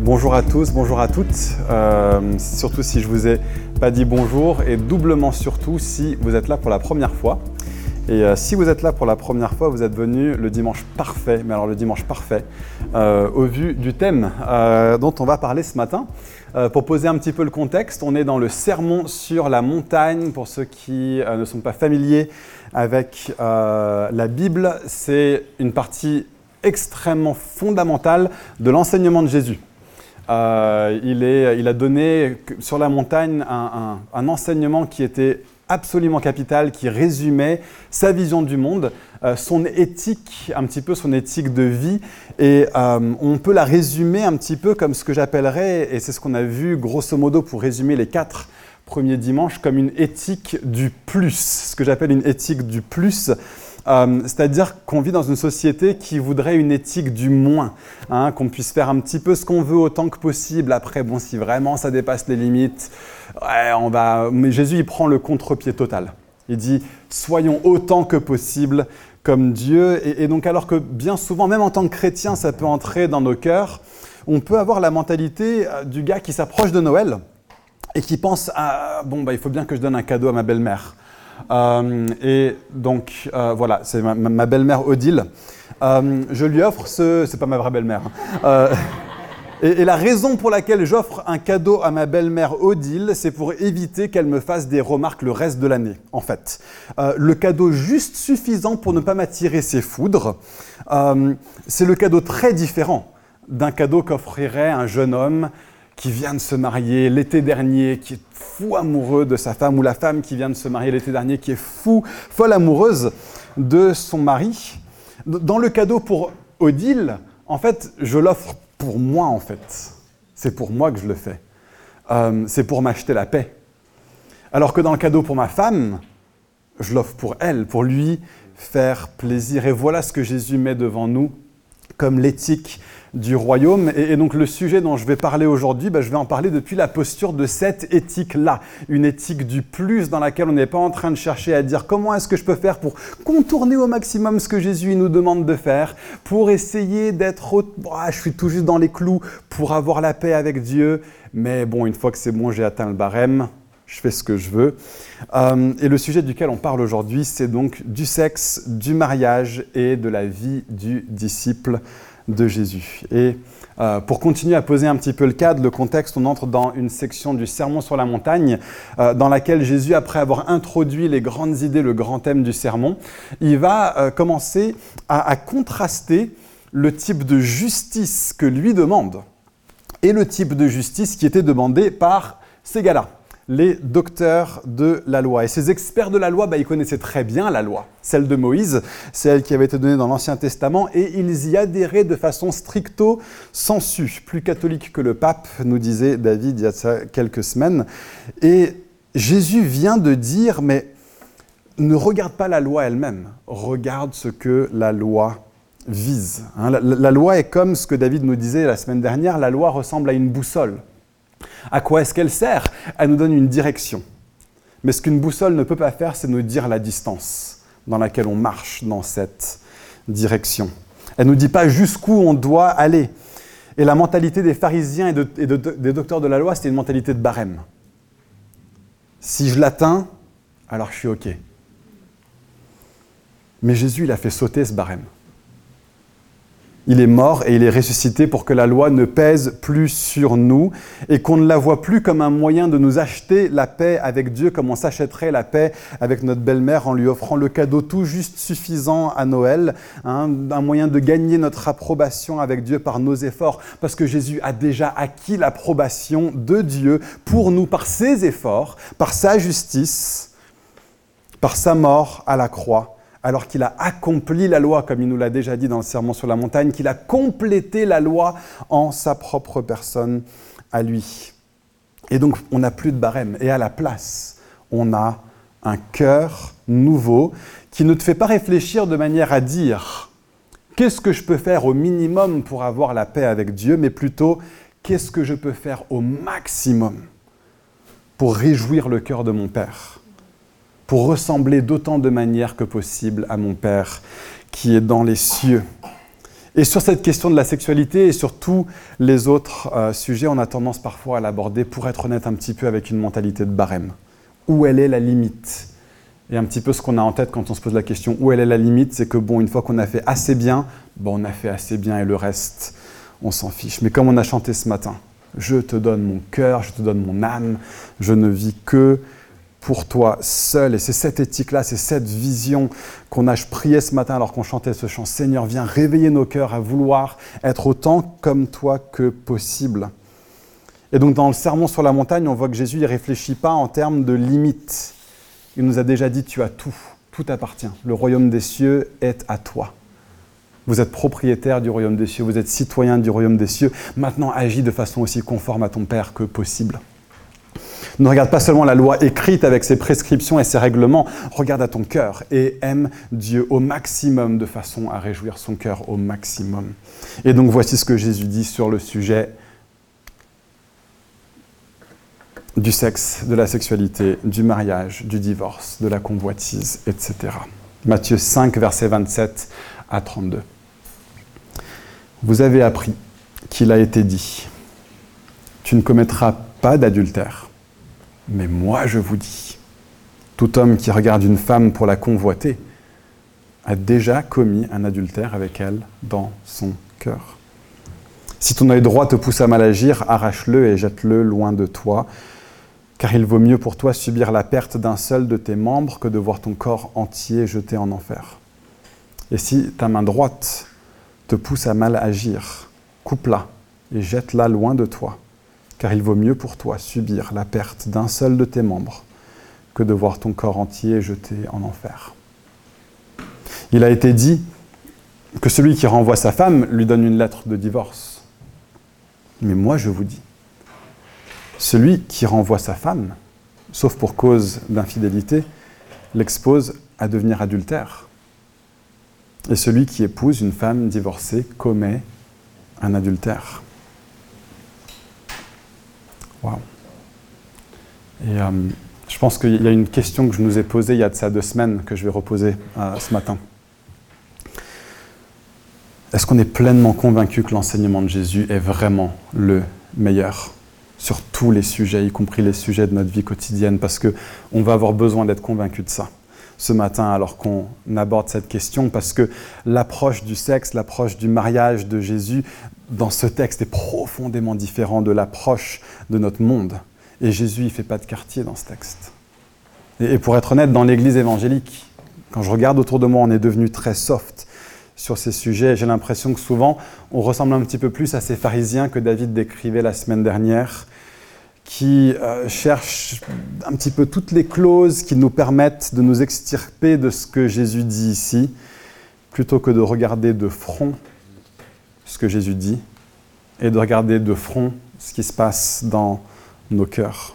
Bonjour à tous, bonjour à toutes, surtout si je vous ai pas dit bonjour et doublement surtout si vous êtes là pour la première fois. Et si vous êtes là pour la première fois, vous êtes venu le dimanche parfait, mais alors le dimanche parfait, au vu du thème dont on va parler ce matin. Pour poser un petit peu le contexte, on est dans le sermon sur la montagne. Pour ceux qui ne sont pas familiers avec la Bible, c'est une partie extrêmement fondamentale de l'enseignement de Jésus. Il a donné sur la montagne un enseignement qui était absolument capital, qui résumait sa vision du monde, son éthique, un petit peu son éthique de vie. Et on peut la résumer un petit peu comme ce que j'appellerais, et c'est ce qu'on a vu grosso modo pour résumer les 4 premiers dimanches, comme une éthique du plus. Ce que j'appelle une éthique du plus. C'est-à-dire qu'on vit dans une société qui voudrait une éthique du moins, qu'on puisse faire un petit peu ce qu'on veut autant que possible. Après, bon, si vraiment ça dépasse les limites, Mais Jésus, il prend le contre-pied total. Il dit « soyons autant que possible comme Dieu ». Et donc, alors que bien souvent, même en tant que chrétien, ça peut entrer dans nos cœurs, on peut avoir la mentalité du gars qui s'approche de Noël et qui pense « il faut bien que je donne un cadeau à ma belle-mère ». Voilà, c'est ma belle-mère Odile. Je lui offre c'est pas ma vraie belle-mère. Et la raison pour laquelle j'offre un cadeau à ma belle-mère Odile, c'est pour éviter qu'elle me fasse des remarques le reste de l'année, en fait. Le cadeau juste suffisant pour ne pas m'attirer ses foudres, c'est le cadeau très différent d'un cadeau qu'offrirait un jeune homme qui vient de se marier l'été dernier, qui est fou amoureux de sa femme, ou la femme qui vient de se marier l'été dernier, qui est folle amoureuse de son mari. Dans le cadeau pour Odile, en fait, je l'offre pour moi, en fait. C'est pour moi que je le fais. C'est pour m'acheter la paix. Alors que dans le cadeau pour ma femme, je l'offre pour elle, pour lui faire plaisir. Et voilà ce que Jésus met devant nous comme l'éthique du royaume. Et donc le sujet dont je vais parler aujourd'hui, je vais en parler depuis la posture de cette éthique-là. Une éthique du plus dans laquelle on n'est pas en train de chercher à dire comment est-ce que je peux faire pour contourner au maximum ce que Jésus nous demande de faire, pour essayer d'être, je suis tout juste dans les clous pour avoir la paix avec Dieu. Mais bon, une fois que c'est bon, j'ai atteint le barème, je fais ce que je veux. Et le sujet duquel on parle aujourd'hui, c'est donc du sexe, du mariage et de la vie du disciple de Jésus. Et pour continuer à poser un petit peu le cadre, le contexte, on entre dans une section du Sermon sur la montagne dans laquelle Jésus, après avoir introduit les grandes idées, le grand thème du sermon, il va commencer à contraster le type de justice que lui demande et le type de justice qui était demandé par ces gars-là, les docteurs de la loi. Et ces experts de la loi, ils connaissaient très bien la loi, celle de Moïse, celle qui avait été donnée dans l'Ancien Testament, et ils y adhéraient de façon stricto sensu, plus catholique que le pape, nous disait David il y a quelques semaines. Et Jésus vient de dire, mais ne regarde pas la loi elle-même, regarde ce que la loi vise. La loi est comme ce que David nous disait la semaine dernière, la loi ressemble à une boussole. À quoi est-ce qu'elle sert ? Elle nous donne une direction. Mais ce qu'une boussole ne peut pas faire, c'est nous dire la distance dans laquelle on marche dans cette direction. Elle ne nous dit pas jusqu'où on doit aller. Et la mentalité des pharisiens et des docteurs de la loi, c'était une mentalité de barème. Si je l'atteins, alors je suis OK. Mais Jésus, il a fait sauter ce barème. Il est mort et il est ressuscité pour que la loi ne pèse plus sur nous et qu'on ne la voit plus comme un moyen de nous acheter la paix avec Dieu, comme on s'achèterait la paix avec notre belle-mère en lui offrant le cadeau tout juste suffisant à Noël, un moyen de gagner notre approbation avec Dieu par nos efforts, parce que Jésus a déjà acquis l'approbation de Dieu pour nous par ses efforts, par sa justice, par sa mort à la croix. Alors qu'il a accompli la loi, comme il nous l'a déjà dit dans le Sermon sur la montagne, qu'il a complété la loi en sa propre personne à lui. Et donc, on n'a plus de barème. Et à la place, on a un cœur nouveau qui ne te fait pas réfléchir de manière à dire « qu'est-ce que je peux faire au minimum pour avoir la paix avec Dieu ?» mais plutôt « qu'est-ce que je peux faire au maximum pour réjouir le cœur de mon Père ?» pour ressembler d'autant de manières que possible à mon Père qui est dans les cieux. Et sur cette question de la sexualité et sur tous les autres sujets, on a tendance parfois à l'aborder, pour être honnête, un petit peu avec une mentalité de barème. Où elle est la limite? Et un petit peu ce qu'on a en tête quand on se pose la question où elle est la limite, c'est que bon, une fois qu'on a fait assez bien, on a fait assez bien et le reste, on s'en fiche. Mais comme on a chanté ce matin, je te donne mon cœur, je te donne mon âme, je ne vis que pour toi seul. Et c'est cette éthique-là, c'est cette vision qu'on a prié ce matin alors qu'on chantait ce chant. Seigneur, viens réveiller nos cœurs à vouloir être autant comme toi que possible. Et donc dans le sermon sur la montagne, on voit que Jésus ne réfléchit pas en termes de limites. Il nous a déjà dit, tu as tout, tout appartient. Le royaume des cieux est à toi. Vous êtes propriétaire du royaume des cieux, vous êtes citoyen du royaume des cieux. Maintenant, agis de façon aussi conforme à ton Père que possible. Ne regarde pas seulement la loi écrite avec ses prescriptions et ses règlements, regarde à ton cœur et aime Dieu au maximum de façon à réjouir son cœur au maximum. Et donc voici ce que Jésus dit sur le sujet du sexe, de la sexualité, du mariage, du divorce, de la convoitise, etc. Matthieu 5, versets 27 à 32. Vous avez appris qu'il a été dit, tu ne commettras pas d'adultère. Mais moi, je vous dis, tout homme qui regarde une femme pour la convoiter a déjà commis un adultère avec elle dans son cœur. Si ton œil droit te pousse à mal agir, arrache-le et jette-le loin de toi, car il vaut mieux pour toi subir la perte d'un seul de tes membres que de voir ton corps entier jeté en enfer. Et si ta main droite te pousse à mal agir, coupe-la et jette-la loin de toi, car il vaut mieux pour toi subir la perte d'un seul de tes membres que de voir ton corps entier jeté en enfer. Il a été dit que celui qui renvoie sa femme lui donne une lettre de divorce. Mais moi, je vous dis, celui qui renvoie sa femme, sauf pour cause d'infidélité, l'expose à devenir adultère. Et celui qui épouse une femme divorcée commet un adultère. Wow. Et je pense qu'il y a une question que je nous ai posée il y a de ça 2 semaines que je vais reposer ce matin. Est-ce qu'on est pleinement convaincu que l'enseignement de Jésus est vraiment le meilleur sur tous les sujets, y compris les sujets de notre vie quotidienne? Parce qu'on va avoir besoin d'être convaincu de ça ce matin alors qu'on aborde cette question, parce que l'approche du sexe, l'approche du mariage de Jésus dans ce texte est profondément différent de l'approche de notre monde. Et Jésus, il ne fait pas de quartier dans ce texte. Et pour être honnête, dans l'Église évangélique, quand je regarde autour de moi, on est devenu très soft sur ces sujets. J'ai l'impression que souvent, on ressemble un petit peu plus à ces pharisiens que David décrivait la semaine dernière, qui cherchent un petit peu toutes les clauses qui nous permettent de nous extirper de ce que Jésus dit ici, plutôt que de regarder de front ce que Jésus dit et de regarder de front ce qui se passe dans nos cœurs.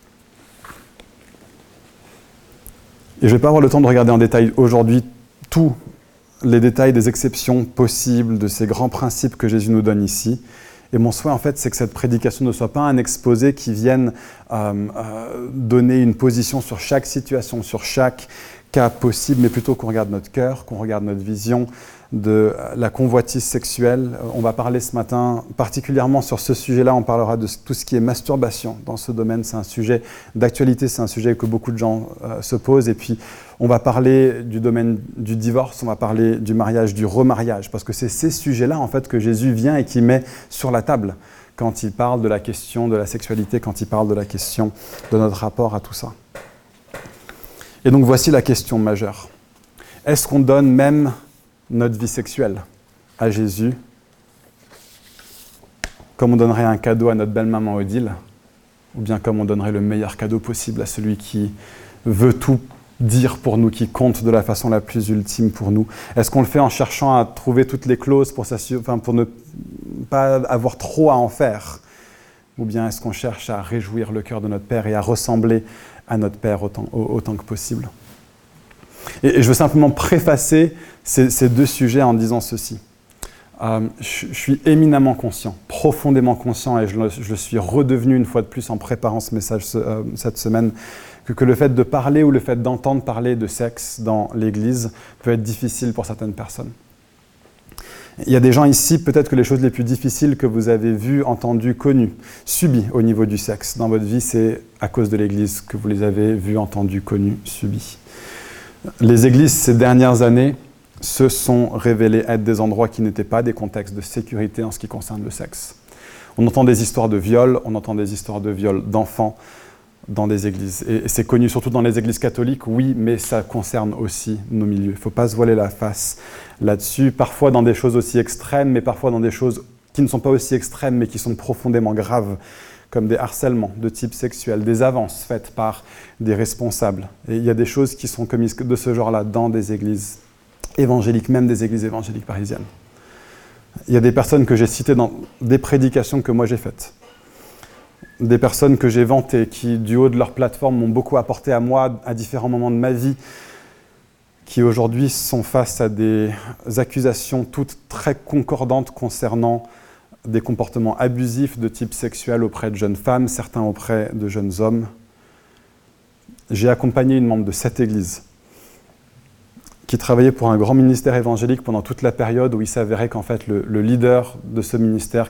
Et je ne vais pas avoir le temps de regarder en détail aujourd'hui tous les détails des exceptions possibles, de ces grands principes que Jésus nous donne ici. Et mon souhait, en fait, c'est que cette prédication ne soit pas un exposé qui vienne donner une position sur chaque situation, sur chaque cas possible, mais plutôt qu'on regarde notre cœur, qu'on regarde notre vision de la convoitise sexuelle. On va parler ce matin particulièrement sur ce sujet-là. On parlera de tout ce qui est masturbation. Dans ce domaine, c'est un sujet d'actualité, c'est un sujet que beaucoup de gens se posent. Et puis, on va parler du domaine du divorce, on va parler du mariage, du remariage, parce que c'est ces sujets-là, en fait, que Jésus vient et qui met sur la table quand il parle de la question de la sexualité, quand il parle de la question de notre rapport à tout ça. Et donc, voici la question majeure. Est-ce qu'on donne même notre vie sexuelle à Jésus comme on donnerait un cadeau à notre belle-maman Odile, ou bien comme on donnerait le meilleur cadeau possible à celui qui veut tout dire pour nous, qui compte de la façon la plus ultime pour nous? Est-ce qu'on le fait en cherchant à trouver toutes les clauses pour ne pas avoir trop à en faire? Ou bien est-ce qu'on cherche à réjouir le cœur de notre Père et à ressembler à notre Père autant que possible? Et je veux simplement préfacer ces 2 sujets en disant ceci. Je suis éminemment conscient, profondément conscient, et je le suis redevenu une fois de plus en préparant ce message cette semaine, que le fait de parler ou le fait d'entendre parler de sexe dans l'Église peut être difficile pour certaines personnes. Il y a des gens ici, peut-être que les choses les plus difficiles que vous avez vues, entendues, connues, subies au niveau du sexe dans votre vie, c'est à cause de l'Église que vous les avez vues, entendues, connues, subies. Les églises, ces dernières années, se sont révélées être des endroits qui n'étaient pas des contextes de sécurité en ce qui concerne le sexe. On entend des histoires de viols, on entend des histoires de viols d'enfants dans des églises. Et c'est connu surtout dans les églises catholiques, oui, mais ça concerne aussi nos milieux. Il ne faut pas se voiler la face là-dessus, parfois dans des choses aussi extrêmes, mais parfois dans des choses qui ne sont pas aussi extrêmes, mais qui sont profondément graves, comme des harcèlements de type sexuel, des avances faites par des responsables. Et il y a des choses qui sont commises de ce genre-là dans des églises évangéliques, même des églises évangéliques parisiennes. Il y a des personnes que j'ai citées dans des prédications que moi j'ai faites. Des personnes que j'ai vantées, qui du haut de leur plateforme m'ont beaucoup apporté à moi à différents moments de ma vie, qui aujourd'hui sont face à des accusations toutes très concordantes concernant des comportements abusifs de type sexuel auprès de jeunes femmes, certains auprès de jeunes hommes. J'ai accompagné une membre de cette église qui travaillait pour un grand ministère évangélique pendant toute la période où il s'avérait qu'en fait le leader de ce ministère,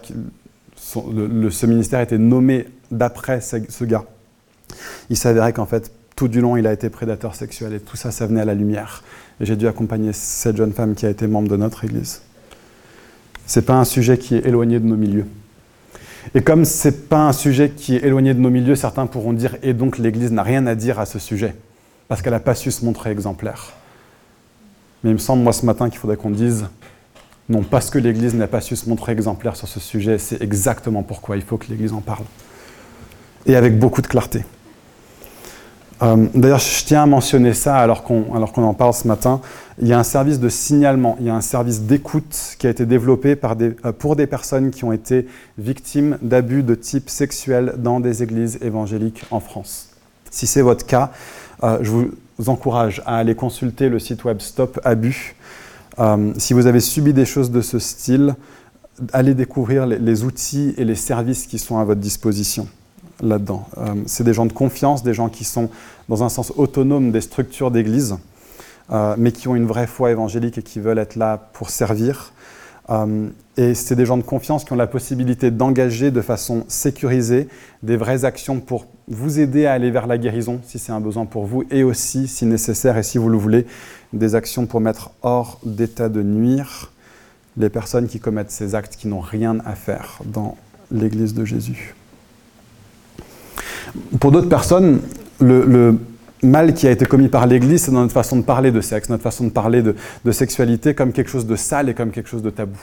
ce ministère était nommé d'après ce gars. Il s'avérait qu'en fait tout du long il a été prédateur sexuel et tout ça, ça venait à la lumière. Et j'ai dû accompagner cette jeune femme qui a été membre de notre église. C'est pas un sujet qui est éloigné de nos milieux. Et comme c'est pas un sujet qui est éloigné de nos milieux, certains pourront dire « et donc l'Église n'a rien à dire à ce sujet » parce qu'elle n'a pas su se montrer exemplaire. Mais il me semble, moi, ce matin, qu'il faudrait qu'on dise « non, parce que l'Église n'a pas su se montrer exemplaire sur ce sujet, c'est exactement pourquoi il faut que l'Église en parle. » Et avec beaucoup de clarté. D'ailleurs, je tiens à mentionner ça alors qu'on en parle ce matin. Il y a un service de signalement, il y a un service d'écoute qui a été développé pour des personnes qui ont été victimes d'abus de type sexuel dans des églises évangéliques en France. Si c'est votre cas, je vous encourage à aller consulter le site web Stop Abus. Si vous avez subi des choses de ce style, allez découvrir les outils et les services qui sont à votre disposition là-dedans. C'est des gens de confiance, des gens qui sont dans un sens autonome des structures d'église, mais qui ont une vraie foi évangélique et qui veulent être là pour servir. Et c'est des gens de confiance qui ont la possibilité d'engager de façon sécurisée des vraies actions pour vous aider à aller vers la guérison, si c'est un besoin pour vous, et aussi, si nécessaire et si vous le voulez, des actions pour mettre hors d'état de nuire les personnes qui commettent ces actes qui n'ont rien à faire dans l'Église de Jésus. Pour d'autres personnes, le mal qui a été commis par l'Église, c'est dans notre façon de parler de sexe, notre façon de parler de sexualité comme quelque chose de sale et comme quelque chose de tabou.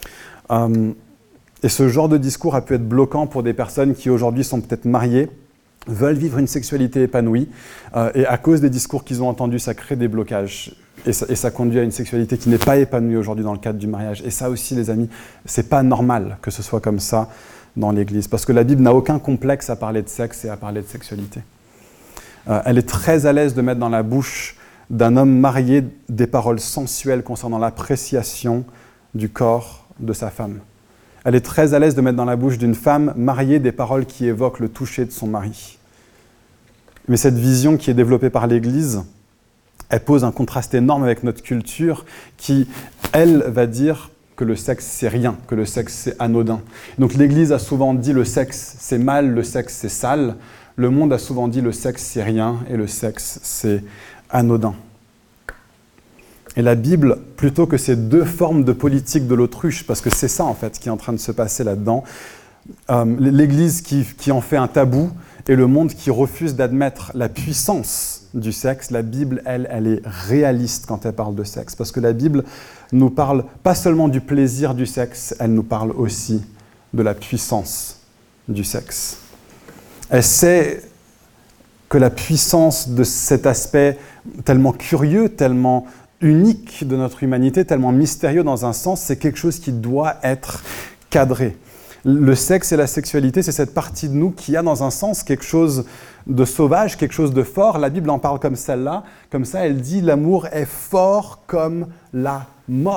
Et ce genre de discours a pu être bloquant pour des personnes qui aujourd'hui sont peut-être mariées, veulent vivre une sexualité épanouie, et à cause des discours qu'ils ont entendus, ça crée des blocages. Et ça conduit à une sexualité qui n'est pas épanouie aujourd'hui dans le cadre du mariage. Et ça aussi, les amis, c'est pas normal que ce soit comme ça dans l'Église, parce que la Bible n'a aucun complexe à parler de sexe et à parler de sexualité. Elle est très à l'aise de mettre dans la bouche d'un homme marié des paroles sensuelles concernant l'appréciation du corps de sa femme. Elle est très à l'aise de mettre dans la bouche d'une femme mariée des paroles qui évoquent le toucher de son mari. Mais cette vision qui est développée par l'Église, elle pose un contraste énorme avec notre culture qui, elle, va dire que le sexe, c'est rien, que le sexe, c'est anodin. Donc l'Église a souvent dit le sexe, c'est mal, le sexe, c'est sale. Le monde a souvent dit le sexe, c'est rien, et le sexe, c'est anodin. Et la Bible, plutôt que ces deux formes de politique de l'autruche, parce que c'est ça en fait qui est en train de se passer là-dedans, l'Église qui en fait un tabou et le monde qui refuse d'admettre la puissance du sexe, la Bible, elle est réaliste quand elle parle de sexe. Parce que la Bible nous parle pas seulement du plaisir du sexe, elle nous parle aussi de la puissance du sexe. Elle sait que la puissance de cet aspect tellement curieux, tellement unique de notre humanité, tellement mystérieux dans un sens, c'est quelque chose qui doit être cadré. Le sexe et la sexualité, c'est cette partie de nous qui a dans un sens quelque chose de sauvage, quelque chose de fort. La Bible en parle comme celle-là. Comme ça, elle dit « l'amour est fort comme la mort »,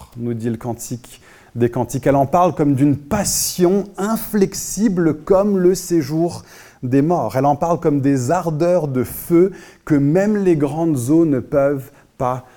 nous dit le Cantique des Cantiques. Elle en parle comme d'une passion inflexible comme le séjour des morts. Elle en parle comme des ardeurs de feu que même les grandes eaux ne peuvent pas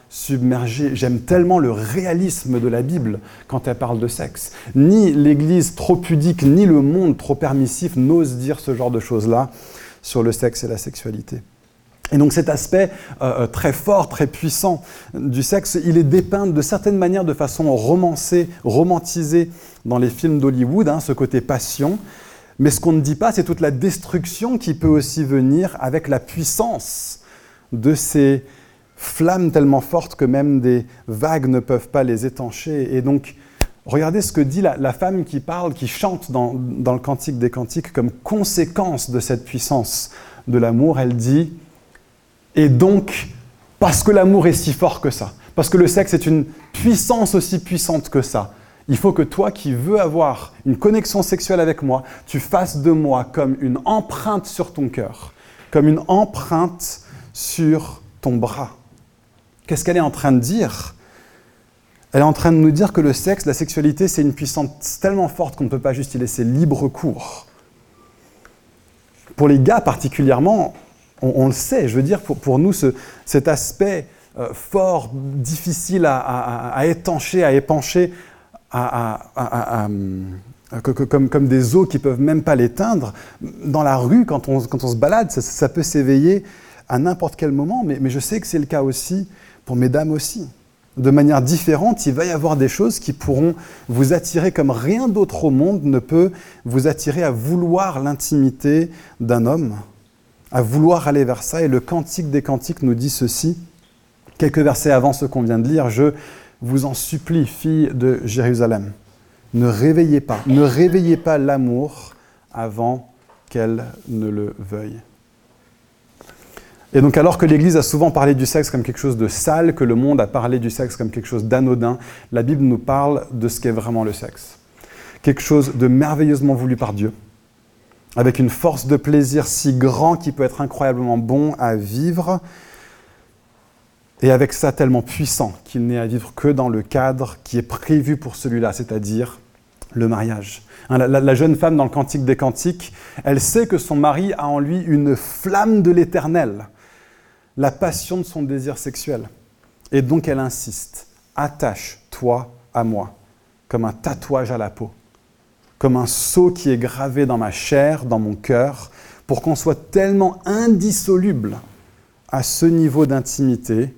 submergé. J'aime tellement le réalisme de la Bible quand elle parle de sexe. Ni l'Église trop pudique, ni le monde trop permissif n'osent dire ce genre de choses-là sur le sexe et la sexualité. Et donc cet aspect très fort, très puissant du sexe, il est dépeint de certaines manières de façon romantisée dans les films d'Hollywood, ce côté passion. Mais ce qu'on ne dit pas, c'est toute la destruction qui peut aussi venir avec la puissance de ces flammes tellement fortes que même des vagues ne peuvent pas les étancher. Et donc, regardez ce que dit la femme qui parle, qui chante dans le Cantique des Cantiques comme conséquence de cette puissance de l'amour. Elle dit « Et donc, parce que l'amour est si fort que ça, parce que le sexe est une puissance aussi puissante que ça, il faut que toi qui veux avoir une connexion sexuelle avec moi, tu fasses de moi comme une empreinte sur ton cœur, comme une empreinte sur ton bras. » Qu'est-ce qu'elle est en train de dire ? Elle est en train de nous dire que le sexe, la sexualité, c'est une puissance tellement forte qu'on ne peut pas juste y laisser libre cours. Pour les gars particulièrement, on le sait, je veux dire, pour nous, cet aspect fort, difficile à étancher, à épancher, comme des eaux qui ne peuvent même pas l'éteindre, dans la rue, quand on se balade, ça peut s'éveiller à n'importe quel moment, mais je sais que c'est le cas aussi pour mesdames aussi. De manière différente, il va y avoir des choses qui pourront vous attirer comme rien d'autre au monde ne peut vous attirer à vouloir l'intimité d'un homme, à vouloir aller vers ça. Et le Cantique des Cantiques nous dit ceci, quelques versets avant ce qu'on vient de lire, « Je vous en supplie, filles de Jérusalem, ne réveillez pas l'amour avant qu'elle ne le veuille. » Et donc alors que l'Église a souvent parlé du sexe comme quelque chose de sale, que le monde a parlé du sexe comme quelque chose d'anodin, la Bible nous parle de ce qu'est vraiment le sexe. Quelque chose de merveilleusement voulu par Dieu, avec une force de plaisir si grand qu'il peut être incroyablement bon à vivre, et avec ça tellement puissant qu'il n'est à vivre que dans le cadre qui est prévu pour celui-là, c'est-à-dire le mariage. La jeune femme dans le Cantique des Cantiques, elle sait que son mari a en lui une flamme de l'Éternel, la passion de son désir sexuel. Et donc elle insiste, attache-toi à moi, comme un tatouage à la peau, comme un sceau qui est gravé dans ma chair, dans mon cœur, pour qu'on soit tellement indissoluble à ce niveau d'intimité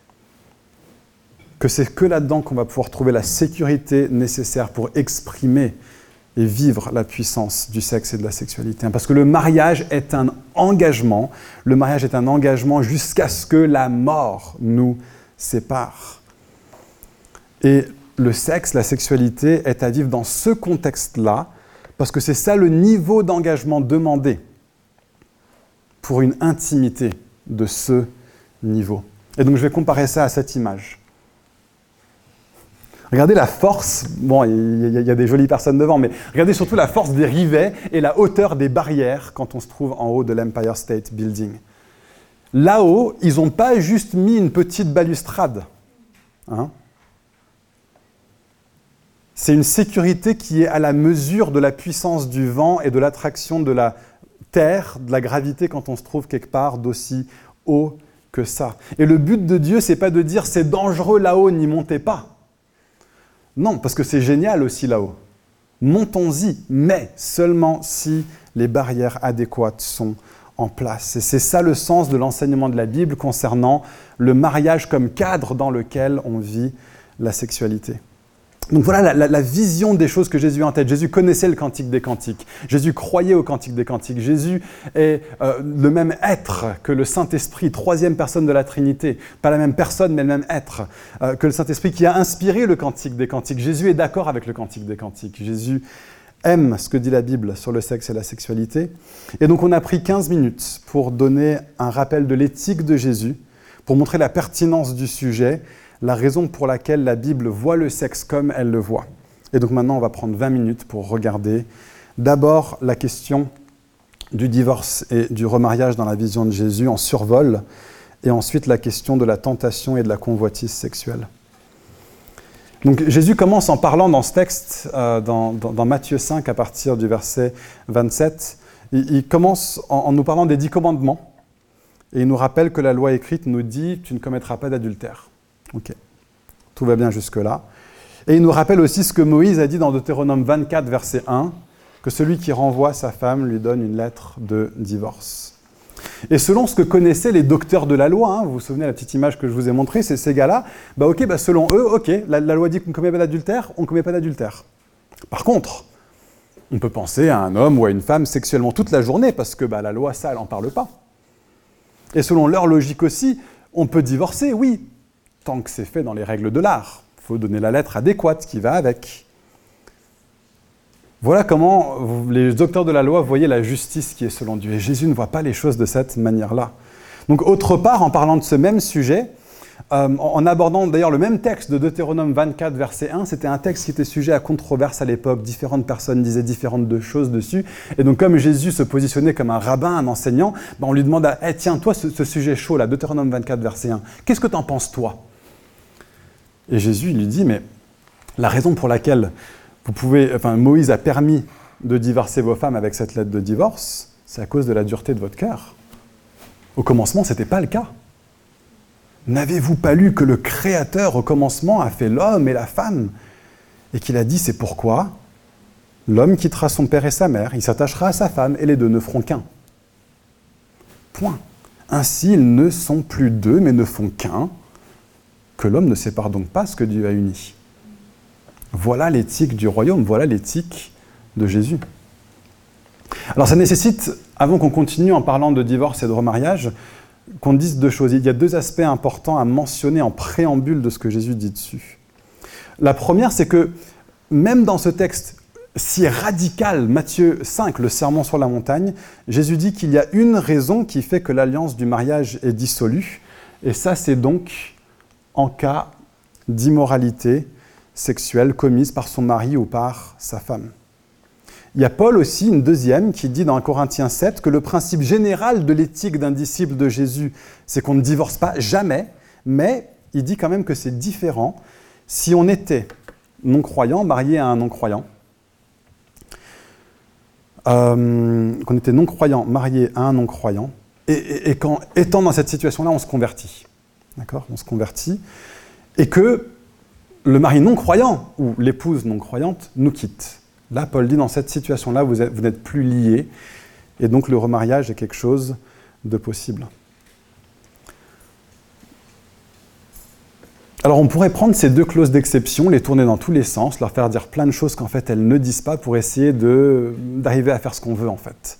que c'est que là-dedans qu'on va pouvoir trouver la sécurité nécessaire pour exprimer et vivre la puissance du sexe et de la sexualité. Parce que le mariage est un engagement jusqu'à ce que la mort nous sépare. Et le sexe, la sexualité est à vivre dans ce contexte-là, parce que c'est ça le niveau d'engagement demandé pour une intimité de ce niveau. Et donc je vais comparer ça à cette image. Regardez la force, bon, il y a des jolies personnes devant, mais regardez surtout la force des rivets et la hauteur des barrières quand on se trouve en haut de l'Empire State Building. Là-haut, ils n'ont pas juste mis une petite balustrade. C'est une sécurité qui est à la mesure de la puissance du vent et de l'attraction de la terre, de la gravité quand on se trouve quelque part d'aussi haut que ça. Et le but de Dieu, c'est pas de dire « c'est dangereux là-haut, n'y montez pas ». Non, parce que c'est génial aussi là-haut. Montons-y, mais seulement si les barrières adéquates sont en place. Et c'est ça le sens de l'enseignement de la Bible concernant le mariage comme cadre dans lequel on vit la sexualité. Donc voilà la vision des choses que Jésus a en tête. Jésus connaissait le Cantique des Cantiques. Jésus croyait au Cantique des Cantiques. Jésus est le même être que le Saint-Esprit, troisième personne de la Trinité. Pas la même personne, mais le même être que le Saint-Esprit qui a inspiré le Cantique des Cantiques. Jésus est d'accord avec le Cantique des Cantiques. Jésus aime ce que dit la Bible sur le sexe et la sexualité. Et donc on a pris 15 minutes pour donner un rappel de l'éthique de Jésus, pour montrer la pertinence du sujet, la raison pour laquelle la Bible voit le sexe comme elle le voit. Et donc maintenant, on va prendre 20 minutes pour regarder d'abord la question du divorce et du remariage dans la vision de Jésus en survol, et ensuite la question de la tentation et de la convoitise sexuelle. Donc Jésus commence en parlant dans ce texte, dans Matthieu 5, à partir du verset 27. Il commence en nous parlant des 10 commandements, et il nous rappelle que la loi écrite nous dit « tu ne commettras pas d'adultère ». Ok, tout va bien jusque-là. Et il nous rappelle aussi ce que Moïse a dit dans Deutéronome 24, verset 1, que celui qui renvoie sa femme lui donne une lettre de divorce. Et selon ce que connaissaient les docteurs de la loi, vous vous souvenez de la petite image que je vous ai montrée, c'est ces gars-là, selon eux, la loi dit qu'on ne commet pas d'adultère, on ne commet pas d'adultère. Par contre, on peut penser à un homme ou à une femme sexuellement toute la journée, parce que la loi, ça, elle n'en parle pas. Et selon leur logique aussi, on peut divorcer, oui, tant que c'est fait dans les règles de l'art. Il faut donner la lettre adéquate qui va avec. Voilà comment les docteurs de la loi voyaient la justice qui est selon Dieu. Et Jésus ne voit pas les choses de cette manière-là. Donc, autre part, en parlant de ce même sujet, en abordant d'ailleurs le même texte de Deutéronome 24, verset 1, c'était un texte qui était sujet à controverse à l'époque. Différentes personnes disaient différentes choses dessus. Et donc, comme Jésus se positionnait comme un rabbin, un enseignant, on lui demanda « Tiens, toi, ce sujet chaud, là, Deutéronome 24, verset 1, qu'est-ce que tu en penses, toi ?» Et Jésus lui dit « Mais la raison pour laquelle Moïse a permis de divorcer vos femmes avec cette lettre de divorce, c'est à cause de la dureté de votre cœur. Au commencement, ce n'était pas le cas. N'avez-vous pas lu que le Créateur, au commencement, a fait l'homme et la femme, et qu'il a dit, c'est pourquoi l'homme quittera son père et sa mère, il s'attachera à sa femme, et les deux ne feront qu'un. Point. Ainsi, ils ne sont plus deux, mais ne font qu'un, que l'homme ne sépare donc pas ce que Dieu a uni. Voilà l'éthique du royaume, voilà l'éthique de Jésus. Alors ça nécessite, avant qu'on continue en parlant de divorce et de remariage, qu'on dise deux choses. Il y a deux aspects importants à mentionner en préambule de ce que Jésus dit dessus. La première, c'est que même dans ce texte si radical, Matthieu 5, le sermon sur la montagne, Jésus dit qu'il y a une raison qui fait que l'alliance du mariage est dissolue, et ça c'est donc en cas d'immoralité sexuelle commise par son mari ou par sa femme. Il y a Paul aussi, une deuxième, qui dit dans 1 Corinthiens 7 que le principe général de l'éthique d'un disciple de Jésus, c'est qu'on ne divorce pas jamais, mais il dit quand même que c'est différent si on était non-croyant, marié à un non-croyant, qu'on était non-croyant, marié à un non-croyant, et qu'en étant dans cette situation-là, on se convertit. D'accord ? On se convertit, et que le mari non-croyant ou l'épouse non-croyante nous quitte. Là, Paul dit, dans cette situation-là, vous n'êtes plus liés, et donc le remariage est quelque chose de possible. Alors on pourrait prendre ces deux clauses d'exception, les tourner dans tous les sens, leur faire dire plein de choses qu'en fait elles ne disent pas pour essayer d'arriver à faire ce qu'on veut en fait.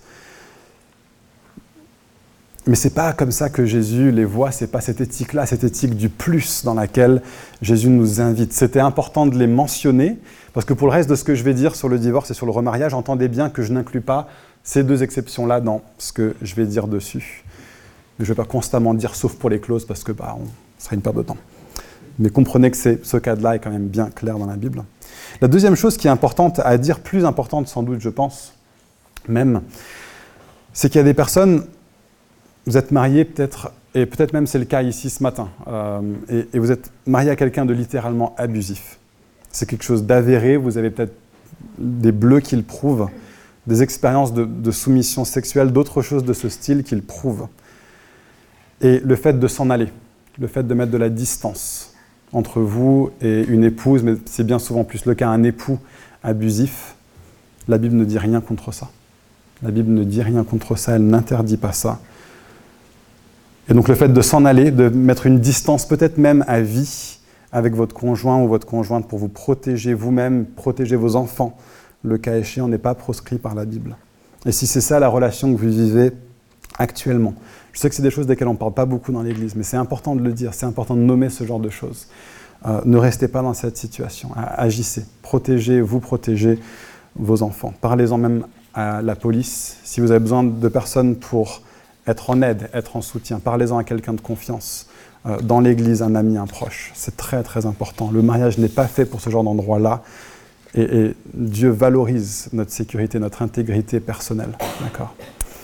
Mais c'est pas comme ça que Jésus les voit, c'est pas cette éthique-là, cette éthique du plus dans laquelle Jésus nous invite. C'était important de les mentionner, parce que pour le reste de ce que je vais dire sur le divorce et sur le remariage, entendez bien que je n'inclus pas ces deux exceptions-là dans ce que je vais dire dessus. Je ne vais pas constamment dire sauf pour les clauses, parce que ce serait une perte de temps. Mais comprenez que ce cadre-là est quand même bien clair dans la Bible. La deuxième chose qui est importante à dire, plus importante sans doute, je pense, même, c'est qu'il y a des personnes, vous êtes mariés peut-être, et peut-être même c'est le cas ici ce matin, et vous êtes marié à quelqu'un de littéralement abusif. C'est quelque chose d'avéré, vous avez peut-être des bleus qui le prouvent, des expériences de soumission sexuelle, d'autres choses de ce style qui le prouvent. Et le fait de s'en aller, le fait de mettre de la distance entre vous et une épouse, mais c'est bien souvent plus le cas, un époux abusif, la Bible ne dit rien contre ça. La Bible ne dit rien contre ça, elle n'interdit pas ça. Et donc le fait de s'en aller, de mettre une distance peut-être même à vie avec votre conjoint ou votre conjointe pour vous protéger vous-même, protéger vos enfants, le cas échéant n'est pas proscrit par la Bible. Et si c'est ça la relation que vous vivez actuellement, je sais que c'est des choses desquelles on ne parle pas beaucoup dans l'Église, mais c'est important de le dire, c'est important de nommer ce genre de choses. Ne restez pas dans cette situation, agissez, protégez vos enfants. Parlez-en même à la police, si vous avez besoin de personnes pour être en aide, être en soutien, parlez-en à quelqu'un de confiance, dans l'Église, un ami, un proche. C'est très très important. Le mariage n'est pas fait pour ce genre d'endroit-là, et Dieu valorise notre sécurité, notre intégrité personnelle. D'accord ?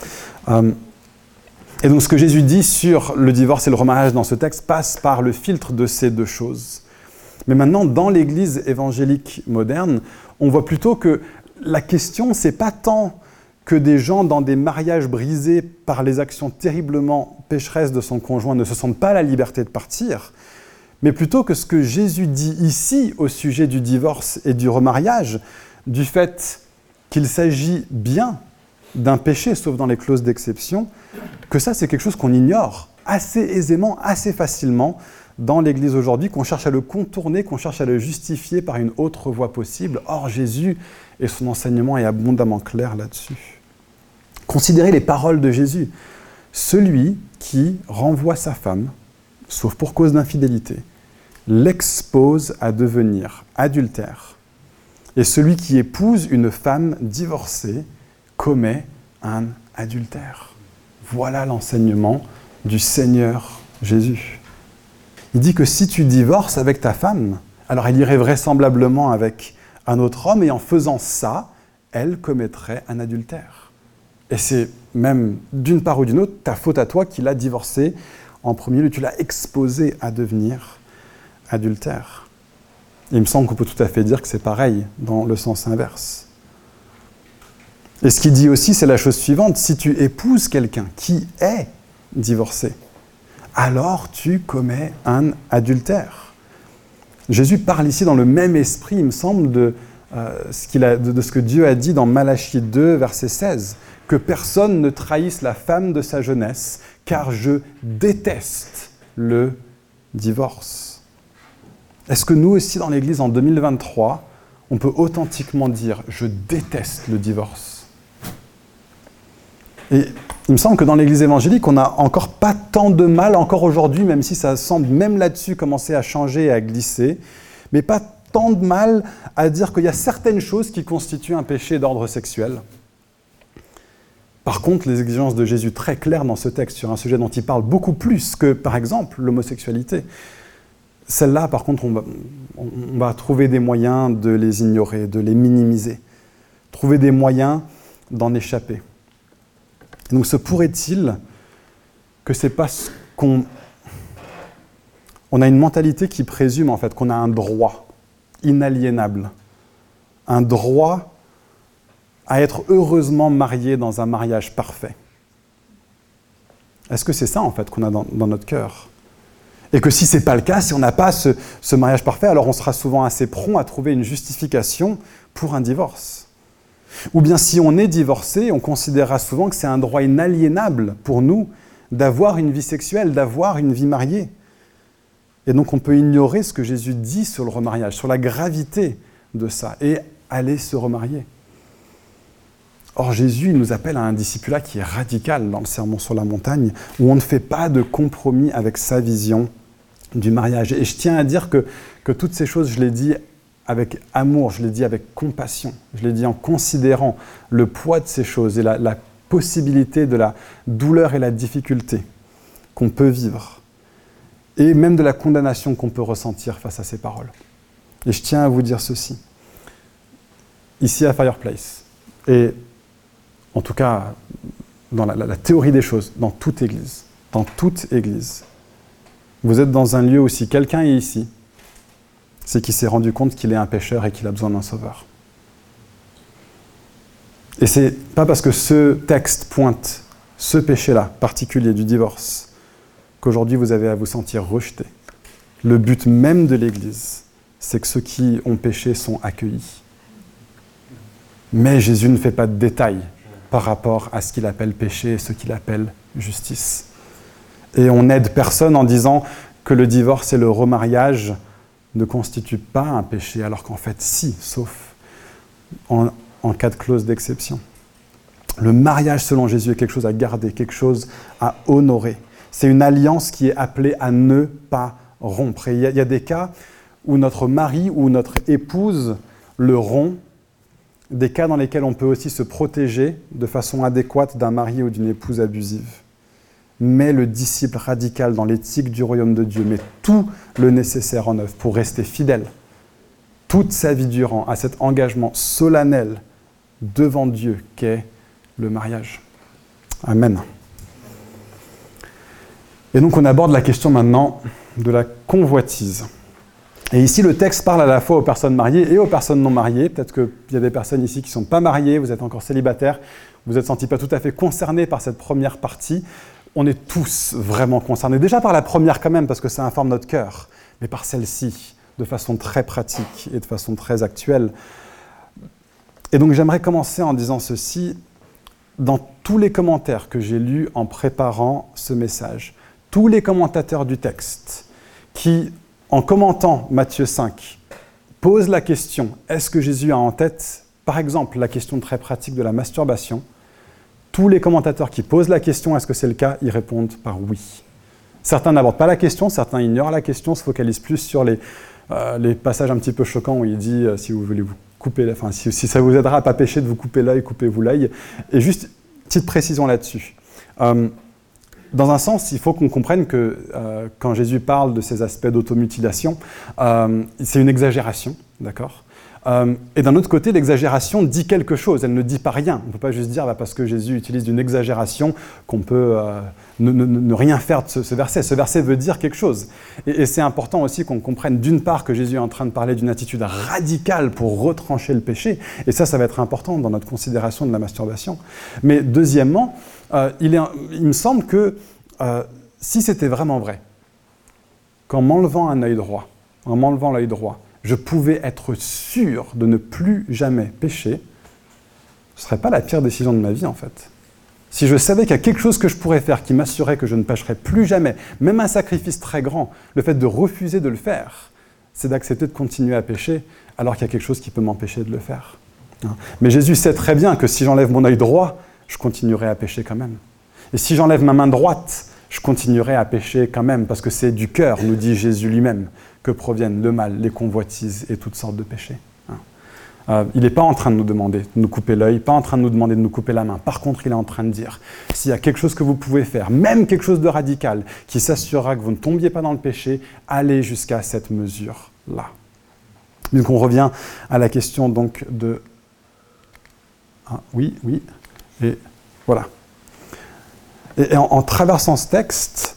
Et donc ce que Jésus dit sur le divorce et le remariage dans ce texte passe par le filtre de ces deux choses. Mais maintenant, dans l'Église évangélique moderne, on voit plutôt que la question, c'est pas tant que des gens dans des mariages brisés par les actions terriblement pécheresses de son conjoint ne se sentent pas la liberté de partir, mais plutôt que ce que Jésus dit ici au sujet du divorce et du remariage, du fait qu'il s'agit bien d'un péché, sauf dans les clauses d'exception, que ça c'est quelque chose qu'on ignore assez aisément, assez facilement dans l'Église aujourd'hui, qu'on cherche à le contourner, qu'on cherche à le justifier par une autre voie possible. Or, Jésus et son enseignement est abondamment clair là-dessus. Considérez les paroles de Jésus. Celui qui renvoie sa femme, sauf pour cause d'infidélité, l'expose à devenir adultère. Et celui qui épouse une femme divorcée commet un adultère. Voilà l'enseignement du Seigneur Jésus. Il dit que si tu divorces avec ta femme, alors elle irait vraisemblablement avec un autre homme, et en faisant ça, elle commettrait un adultère. Et c'est même, d'une part ou d'une autre, ta faute à toi qui l'as divorcé en premier lieu, tu l'as exposé à devenir adultère. Et il me semble qu'on peut tout à fait dire que c'est pareil dans le sens inverse. Et ce qu'il dit aussi, c'est la chose suivante, si tu épouses quelqu'un qui est divorcé, alors tu commets un adultère. Jésus parle ici dans le même esprit, il me semble, de ce que Dieu a dit dans Malachie 2, verset 16, que personne ne trahisse la femme de sa jeunesse, car je déteste le divorce. Est-ce que nous aussi, dans l'Église, en 2023, on peut authentiquement dire « je déteste le divorce » ? Et il me semble que dans l'Église évangélique, on n'a encore pas tant de mal, encore aujourd'hui, même si ça semble même là-dessus commencer à changer et à glisser, mais pas tant de mal à dire qu'il y a certaines choses qui constituent un péché d'ordre sexuel. Par contre, les exigences de Jésus très claires dans ce texte sur un sujet dont il parle beaucoup plus que, par exemple, l'homosexualité, celles-là, par contre, on va trouver des moyens de les ignorer, de les minimiser, trouver des moyens d'en échapper. Donc, se pourrait-il que c'est parce qu'on a une mentalité qui présume en fait qu'on a un droit inaliénable, un droit à être heureusement marié dans un mariage parfait. Est-ce que c'est ça en fait qu'on a dans notre cœur ? Et que si ce n'est pas le cas, si on n'a pas ce mariage parfait, alors on sera souvent assez prompt à trouver une justification pour un divorce. Ou bien si on est divorcé, on considérera souvent que c'est un droit inaliénable pour nous d'avoir une vie sexuelle, d'avoir une vie mariée. Et donc on peut ignorer ce que Jésus dit sur le remariage, sur la gravité de ça, et aller se remarier. Or Jésus nous appelle à un discipulat qui est radical dans le Sermon sur la montagne, où on ne fait pas de compromis avec sa vision du mariage. Et je tiens à dire que toutes ces choses, je les dis avec amour, je l'ai dit avec compassion, je l'ai dit en considérant le poids de ces choses et la possibilité de la douleur et la difficulté qu'on peut vivre, et même de la condamnation qu'on peut ressentir face à ces paroles. Et je tiens à vous dire ceci, ici à Fireplace, et en tout cas dans la théorie des choses, dans toute église, vous êtes dans un lieu où si quelqu'un est ici, c'est qu'il s'est rendu compte qu'il est un pécheur et qu'il a besoin d'un sauveur. Et c'est pas parce que ce texte pointe ce péché-là particulier du divorce qu'aujourd'hui vous avez à vous sentir rejeté. Le but même de l'Église, c'est que ceux qui ont péché sont accueillis. Mais Jésus ne fait pas de détails par rapport à ce qu'il appelle péché et ce qu'il appelle justice. Et on n'aide personne en disant que le divorce et le remariage ne constituent pas un péché, alors qu'en fait, si, sauf en cas de clause d'exception. Le mariage, selon Jésus, est quelque chose à garder, quelque chose à honorer. C'est une alliance qui est appelée à ne pas rompre. Et il y a des cas où notre mari ou notre épouse le rompt, des cas dans lesquels on peut aussi se protéger de façon adéquate d'un mari ou d'une épouse abusive. Mais le disciple radical dans l'éthique du royaume de Dieu met tout le nécessaire en œuvre pour rester fidèle toute sa vie durant à cet engagement solennel devant Dieu qu'est le mariage. Amen. Et donc on aborde la question maintenant de la convoitise. Et ici le texte parle à la fois aux personnes mariées et aux personnes non mariées. Peut-être qu'il y a des personnes ici qui ne sont pas mariées, vous êtes encore célibataires, vous êtes sentis pas tout à fait concernés par cette première partie. On est tous vraiment concernés, déjà par la première quand même, parce que ça informe notre cœur. mais par celle-ci, de façon très pratique et de façon très actuelle. Et donc j'aimerais commencer en disant ceci. Dans tous les commentaires que j'ai lus en préparant ce message, tous les commentateurs du texte qui, en commentant Matthieu 5, posent la question « Est-ce que Jésus a en tête, par exemple, la question très pratique de la masturbation ?» Tous les commentateurs qui posent la question « Est-ce que c'est le cas ?» ils répondent par « oui ». Certains n'abordent pas la question, certains ignorent la question, se focalisent plus sur les passages un petit peu choquants où il dit « Si vous voulez vous couper, enfin, si ça vous aidera à ne pas pécher de vous couper l'œil, coupez-vous l'œil. » Et juste, petite précision là-dessus. Dans un sens, il faut qu'on comprenne que quand Jésus parle de ces aspects d'automutilation, c'est une exagération, d'accord ? Et d'un autre côté, l'exagération dit quelque chose, elle ne dit pas rien. On ne peut pas juste dire parce que Jésus utilise une exagération qu'on peut ne rien faire de ce verset. Ce verset veut dire quelque chose. Et c'est important aussi qu'on comprenne d'une part que Jésus est en train de parler d'une attitude radicale pour retrancher le péché, et ça va être important dans notre considération de la masturbation. Mais deuxièmement, il me semble que si c'était vraiment vrai, qu'en m'enlevant un œil droit, en m'enlevant l'œil droit, je pouvais être sûr de ne plus jamais pécher, ce ne serait pas la pire décision de ma vie en fait. Si je savais qu'il y a quelque chose que je pourrais faire qui m'assurait que je ne pécherais plus jamais, même un sacrifice très grand, le fait de refuser de le faire, c'est d'accepter de continuer à pécher alors qu'il y a quelque chose qui peut m'empêcher de le faire. Mais Jésus sait très bien que si j'enlève mon œil droit, je continuerai à pécher quand même. Et si j'enlève ma main droite, je continuerai à pécher quand même, parce que c'est du cœur, nous dit Jésus lui-même, que proviennent le mal, les convoitises et toutes sortes de péchés. Il n'est pas en train de nous demander de nous couper l'œil, pas en train de nous demander de nous couper la main. Par contre, il est en train de dire, s'il y a quelque chose que vous pouvez faire, même quelque chose de radical, qui s'assurera que vous ne tombiez pas dans le péché, allez jusqu'à cette mesure-là. Donc on revient à la question donc de... Ah, oui, et voilà. Et en traversant ce texte,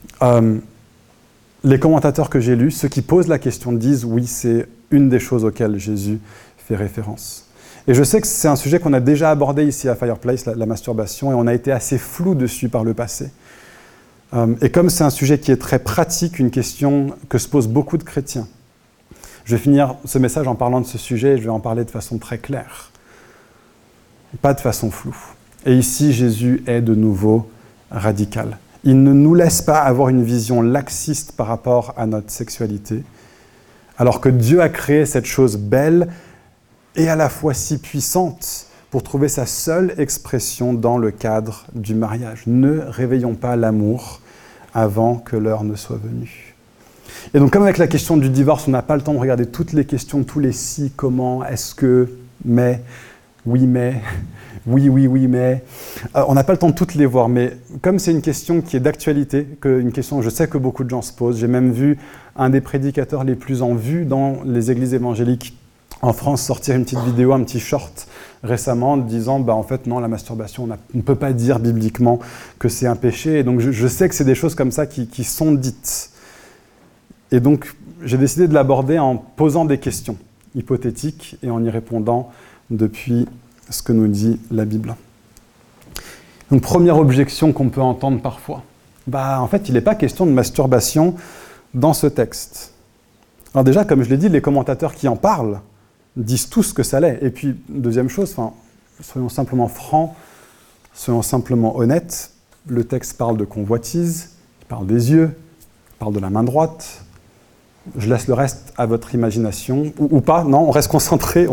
les commentateurs que j'ai lus, ceux qui posent la question disent oui, c'est une des choses auxquelles Jésus fait référence. Et je sais que c'est un sujet qu'on a déjà abordé ici à Fireplace, la masturbation, et on a été assez flou dessus par le passé. Et comme c'est un sujet qui est très pratique, une question que se posent beaucoup de chrétiens, je vais finir ce message en parlant de ce sujet et je vais en parler de façon très claire, pas de façon floue. Et ici, Jésus est de nouveau radical. Il ne nous laisse pas avoir une vision laxiste par rapport à notre sexualité, alors que Dieu a créé cette chose belle et à la fois si puissante pour trouver sa seule expression dans le cadre du mariage. Ne réveillons pas l'amour avant que l'heure ne soit venue. Et donc, comme avec la question du divorce, on n'a pas le temps de regarder toutes les questions, tous les si, comment, est-ce que, mais, oui, mais... Oui, mais... on n'a pas le temps de toutes les voir, mais comme c'est une question qui est d'actualité, une question que je sais que beaucoup de gens se posent, j'ai même vu un des prédicateurs les plus en vue dans les églises évangéliques en France sortir une petite vidéo, un petit short récemment, disant en fait non, la masturbation, on ne peut pas dire bibliquement que c'est un péché, et donc je sais que c'est des choses comme ça qui sont dites. Et donc j'ai décidé de l'aborder en posant des questions hypothétiques et en y répondant depuis ce que nous dit la Bible. Donc, première objection qu'on peut entendre parfois. En fait, il n'est pas question de masturbation dans ce texte. Alors déjà, comme je l'ai dit, les commentateurs qui en parlent disent tous que ça l'est. Et puis, deuxième chose, soyons simplement francs, soyons simplement honnêtes, le texte parle de convoitise, il parle des yeux, il parle de la main droite. Je laisse le reste à votre imagination, ou pas, non, on reste concentré.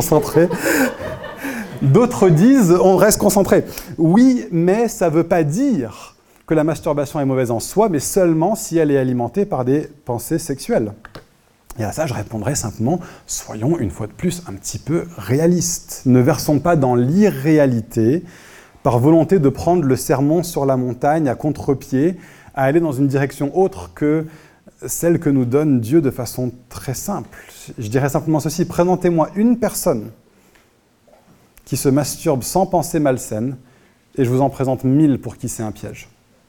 D'autres disent, on reste concentré. Oui, mais ça ne veut pas dire que la masturbation est mauvaise en soi, mais seulement si elle est alimentée par des pensées sexuelles. Et à ça, je répondrai simplement, soyons une fois de plus un petit peu réalistes. Ne versons pas dans l'irréalité par volonté de prendre le sermon sur la montagne à contre-pied, à aller dans une direction autre que celle que nous donne Dieu de façon très simple. Je dirais simplement ceci, présentez-moi une personne qui se masturbe sans pensée malsaine, et je vous en présente 1000 pour qui c'est un piège.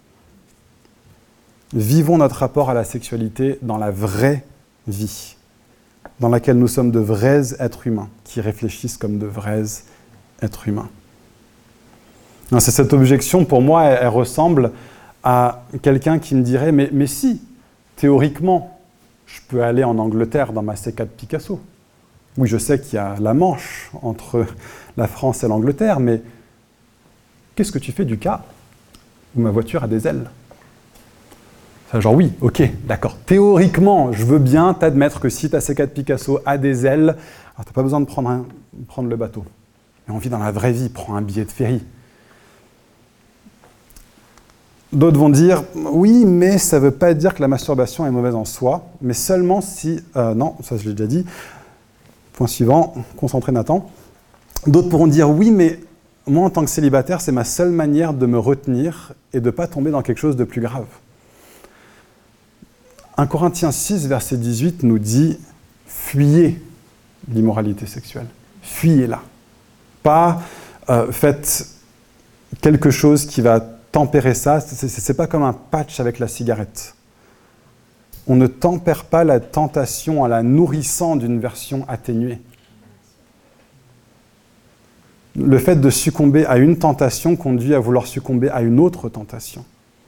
Vivons notre rapport à la sexualité dans la vraie vie, dans laquelle nous sommes de vrais êtres humains, qui réfléchissent comme de vrais êtres humains. C'est cette objection, pour moi, elle ressemble à quelqu'un qui me dirait « mais si, théoriquement, Je peux aller en Angleterre dans ma C4 Picasso. Oui, je sais qu'il y a la Manche entre la France et l'Angleterre, mais qu'est-ce que tu fais du cas où ma voiture a des ailes? Enfin, genre oui, ok, d'accord. Théoriquement, je veux bien t'admettre que si ta C4 Picasso a des ailes, tu n'as pas besoin de prendre le bateau. Mais on vit dans la vraie vie, prends un billet de ferry. D'autres vont dire, oui, mais ça ne veut pas dire que la masturbation est mauvaise en soi, mais seulement si... non, ça je l'ai déjà dit. Point suivant, concentré Nathan. D'autres pourront dire, oui, mais moi en tant que célibataire, c'est ma seule manière de me retenir et de ne pas tomber dans quelque chose de plus grave. 1 Corinthiens 6, verset 18 nous dit, fuyez l'immoralité sexuelle. Fuyez-la. Pas faites quelque chose qui va tempérer ça. C'est pas comme un patch avec la cigarette. On ne tempère pas la tentation en la nourrissant d'une version atténuée. Le fait de succomber à une tentation conduit à vouloir succomber à une autre tentation.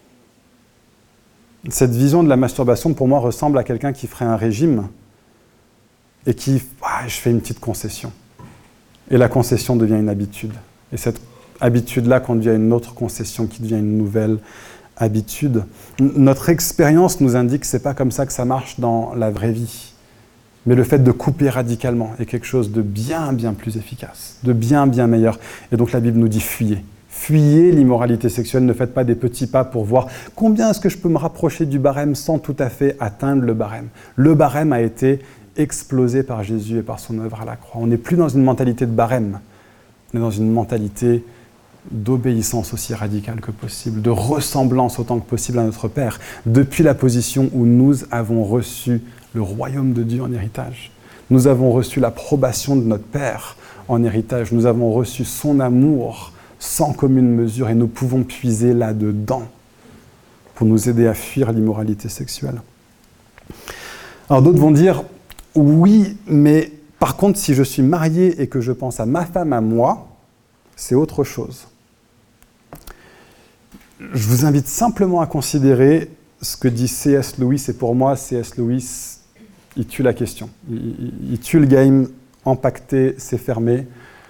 Cette vision de la masturbation, pour moi, ressemble à quelqu'un qui ferait un régime et qui, je fais une petite concession. Et la concession devient une habitude. Et cette habitude-là conduit à une autre concession qui devient une nouvelle habitude. Notre expérience nous indique que ce n'est pas comme ça que ça marche dans la vraie vie. Mais le fait de couper radicalement est quelque chose de bien, bien plus efficace, de bien, bien meilleur. Et donc la Bible nous dit fuyez. Fuyez l'immoralité sexuelle, ne faites pas des petits pas pour voir combien est-ce que je peux me rapprocher du barème sans tout à fait atteindre le barème. Le barème a été explosé par Jésus et par son œuvre à la croix. On n'est plus dans une mentalité de barème, on est dans une mentalité d'obéissance aussi radicale que possible, de ressemblance autant que possible à notre Père, depuis la position où nous avons reçu le royaume de Dieu en héritage. Nous avons reçu l'approbation de notre Père en héritage, nous avons reçu son amour sans commune mesure et nous pouvons puiser là-dedans pour nous aider à fuir l'immoralité sexuelle. Alors d'autres vont dire, oui, mais par contre, si je suis marié et que je pense à ma femme, à moi, c'est autre chose. Je vous invite simplement à considérer ce que dit C.S. Lewis, et pour moi, C.S. Lewis, il tue la question. Il tue le game, empaqueté, c'est fermé.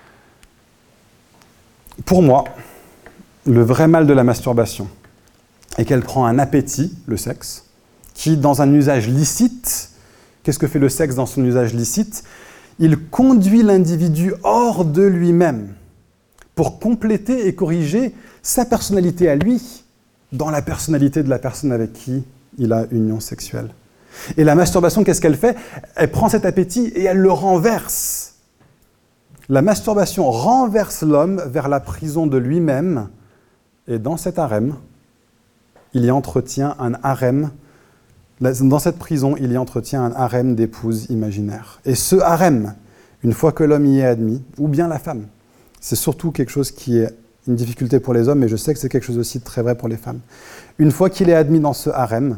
Pour moi, le vrai mal de la masturbation est qu'elle prend un appétit, le sexe, qui, dans un usage licite, qu'est-ce que fait le sexe dans son usage licite? Il conduit l'individu hors de lui-même pour compléter et corriger sa personnalité à lui dans la personnalité de la personne avec qui il a union sexuelle. Et la masturbation, qu'est-ce qu'elle fait? Elle prend cet appétit et elle le renverse. La masturbation renverse l'homme vers la prison de lui-même et dans cet harem, il y entretient un harem. Dans cette prison, il y entretient un harem d'épouses imaginaires. Et ce harem, une fois que l'homme y est admis, ou bien la femme, c'est surtout quelque chose qui est une difficulté pour les hommes, mais je sais que c'est quelque chose aussi de très vrai pour les femmes. Une fois qu'il est admis dans ce harem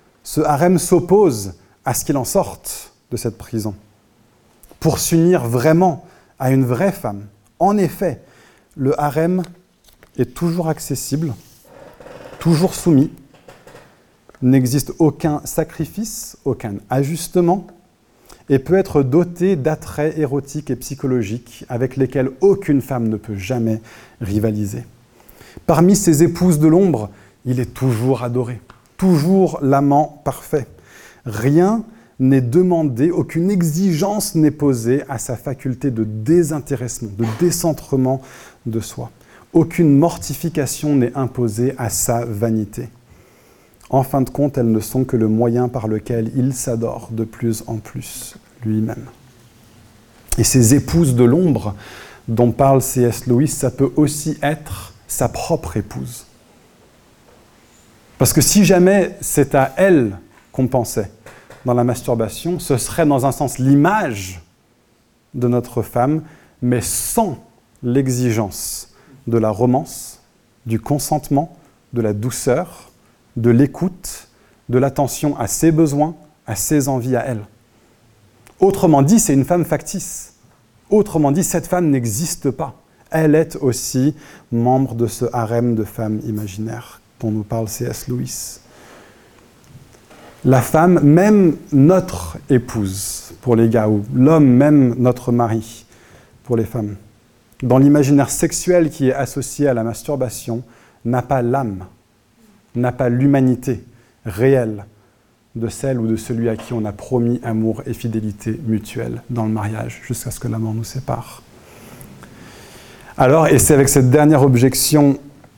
s'oppose à ce qu'il en sorte de cette prison, pour s'unir vraiment à une vraie femme. En effet, le harem est toujours accessible, toujours soumis, n'existe aucun sacrifice, aucun ajustement, et peut être doté d'attraits érotiques et psychologiques avec lesquels aucune femme ne peut jamais rivaliser. Parmi ses épouses de l'ombre, il est toujours adoré, toujours l'amant parfait. Rien n'est demandé, aucune exigence n'est posée à sa faculté de désintéressement, de décentrement de soi. Aucune mortification n'est imposée à sa vanité. En fin de compte, elles ne sont que le moyen par lequel il s'adore de plus en plus lui-même. Et ces épouses de l'ombre dont parle C.S. Lewis, ça peut aussi être sa propre épouse. Parce que si jamais c'est à elle qu'on pensait dans la masturbation, ce serait dans un sens l'image de notre femme, mais sans l'exigence de la romance, du consentement, de la douceur, de l'écoute, de l'attention à ses besoins, à ses envies à elle. Autrement dit, c'est une femme factice. Autrement dit, cette femme n'existe pas. Elle est aussi membre de ce harem de femmes imaginaires dont nous parle C.S. Lewis. La femme, même notre épouse pour les gars, ou l'homme, même notre mari pour les femmes, dans l'imaginaire sexuel qui est associé à la masturbation, n'a pas l'âme, n'a pas l'humanité réelle de celle ou de celui à qui on a promis amour et fidélité mutuelle dans le mariage, jusqu'à ce que la mort nous sépare. Alors, et c'est avec cette dernière objection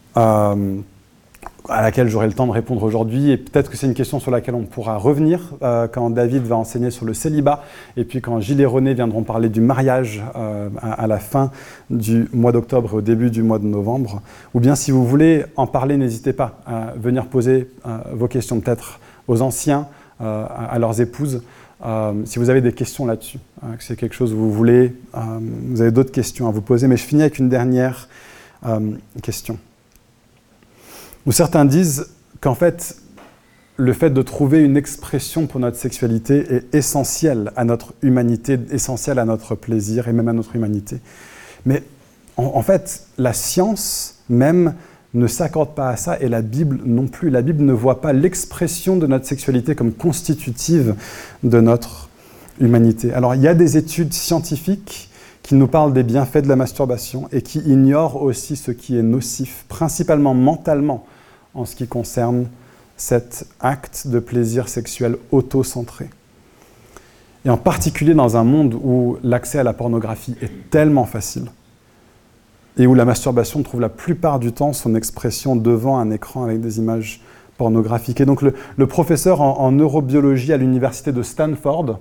à laquelle j'aurai le temps de répondre aujourd'hui, et peut-être que c'est une question sur laquelle on pourra revenir quand David va enseigner sur le célibat, et puis quand Gilles et René viendront parler du mariage à la fin du mois d'octobre et au début du mois de novembre. Ou bien si vous voulez en parler, n'hésitez pas à venir poser vos questions peut-être aux anciens, à leurs épouses, si vous avez des questions là-dessus, que c'est quelque chose que vous voulez, vous avez d'autres questions à vous poser, mais je finis avec une dernière question. Où certains disent qu'en fait, le fait de trouver une expression pour notre sexualité est essentiel à notre humanité, essentiel à notre plaisir et même à notre humanité. Mais en fait, la science même ne s'accorde pas à ça et la Bible non plus. La Bible ne voit pas l'expression de notre sexualité comme constitutive de notre humanité. Alors, il y a des études scientifiques qui nous parlent des bienfaits de la masturbation et qui ignorent aussi ce qui est nocif, principalement mentalement, en ce qui concerne cet acte de plaisir sexuel auto-centré. Et en particulier dans un monde où l'accès à la pornographie est tellement facile et où la masturbation trouve la plupart du temps son expression devant un écran avec des images pornographiques. Et donc le professeur en neurobiologie à l'université de Stanford,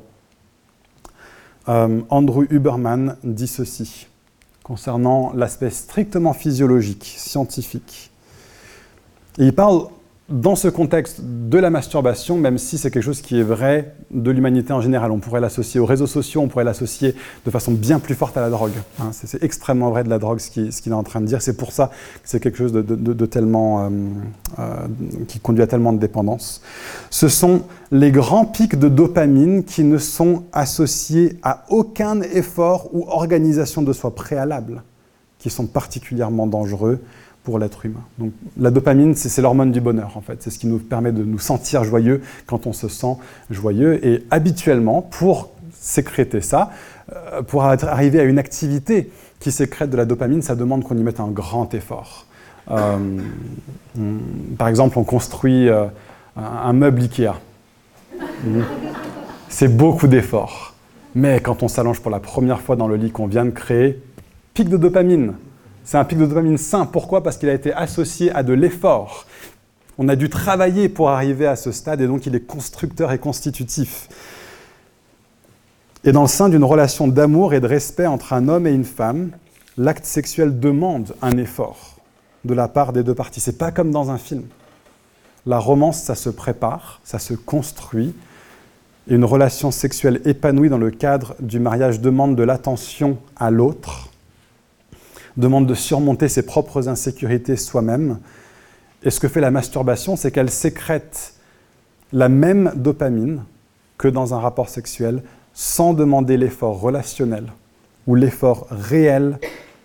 Andrew Huberman, dit ceci concernant l'aspect strictement physiologique, scientifique. Et il parle dans ce contexte de la masturbation, même si c'est quelque chose qui est vrai de l'humanité en général. On pourrait l'associer aux réseaux sociaux, on pourrait l'associer de façon bien plus forte à la drogue. Hein, c'est extrêmement vrai de la drogue ce qu'il est en train de dire. C'est pour ça que c'est quelque chose de tellement, qui conduit à tellement de dépendance. Ce sont les grands pics de dopamine qui ne sont associés à aucun effort ou organisation de soi préalable, qui sont particulièrement dangereux pour l'être humain. Donc, la dopamine, c'est l'hormone du bonheur, en fait. C'est ce qui nous permet de nous sentir joyeux quand on se sent joyeux. Et habituellement, pour sécréter ça, pour arriver à une activité qui sécrète de la dopamine, ça demande qu'on y mette un grand effort. Par exemple, on construit un meuble Ikea. C'est beaucoup d'efforts. Mais quand on s'allonge pour la première fois dans le lit qu'on vient de créer, pic de dopamine. C'est un pic de dopamine sain. Pourquoi ? Parce qu'il a été associé à de l'effort. On a dû travailler pour arriver à ce stade et donc il est constructeur et constitutif. Et dans le sein d'une relation d'amour et de respect entre un homme et une femme, l'acte sexuel demande un effort de la part des deux parties. C'est pas comme dans un film. La romance, ça se prépare, ça se construit. Et une relation sexuelle épanouie dans le cadre du mariage demande de l'attention à l'autre, demande de surmonter ses propres insécurités soi-même. Et ce que fait la masturbation, c'est qu'elle sécrète la même dopamine que dans un rapport sexuel, sans demander l'effort relationnel ou l'effort réel,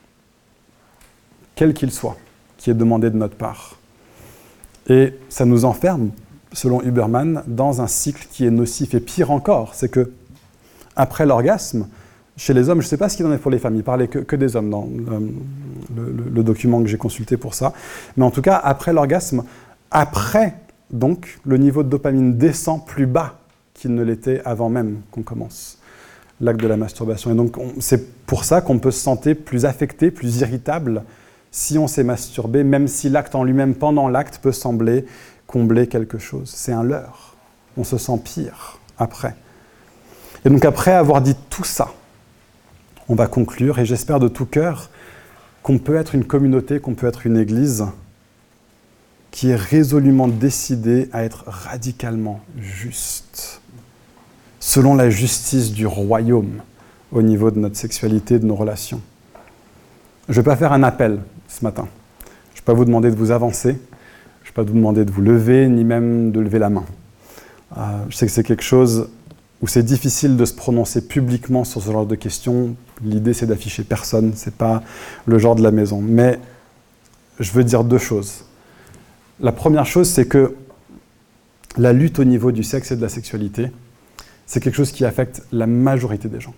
quel qu'il soit, qui est demandé de notre part. Et ça nous enferme, selon Huberman, dans un cycle qui est nocif. Et pire encore, c'est que après l'orgasme, chez les hommes, je ne sais pas ce qu'il en est pour les femmes, il parlait que des hommes dans le document que j'ai consulté pour ça. Mais en tout cas, après l'orgasme, donc, le niveau de dopamine descend plus bas qu'il ne l'était avant même qu'on commence l'acte de la masturbation. Et donc, c'est pour ça qu'on peut se sentir plus affecté, plus irritable si on s'est masturbé, même si l'acte en lui-même, pendant l'acte, peut sembler combler quelque chose. C'est un leurre. On se sent pire après. Et donc, après avoir dit tout ça, on va conclure, et j'espère de tout cœur qu'on peut être une communauté, qu'on peut être une église qui est résolument décidée à être radicalement juste, selon la justice du royaume, au niveau de notre sexualité, de nos relations. Je ne vais pas faire un appel ce matin. Je ne vais pas vous demander de vous avancer, je ne vais pas vous demander de vous lever, ni même de lever la main. Je sais que c'est quelque chose où c'est difficile de se prononcer publiquement sur ce genre de questions. L'idée, c'est d'afficher personne, ce n'est pas le genre de la maison. Mais je veux dire deux choses. La première chose, c'est que la lutte au niveau du sexe et de la sexualité, c'est quelque chose qui affecte la majorité des gens.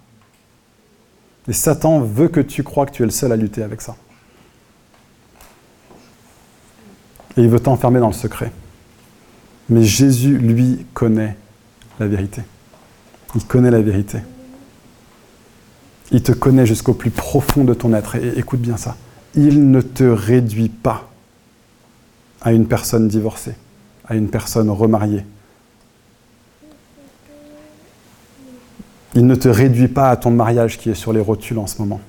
Et Satan veut que tu crois que tu es le seul à lutter avec ça. Et il veut t'enfermer dans le secret. Mais Jésus, lui, connaît la vérité. Il connaît la vérité. Il te connaît jusqu'au plus profond de ton être. Et écoute bien ça. Il ne te réduit pas à une personne divorcée, à une personne remariée. Il ne te réduit pas à ton mariage qui est sur les rotules en ce moment.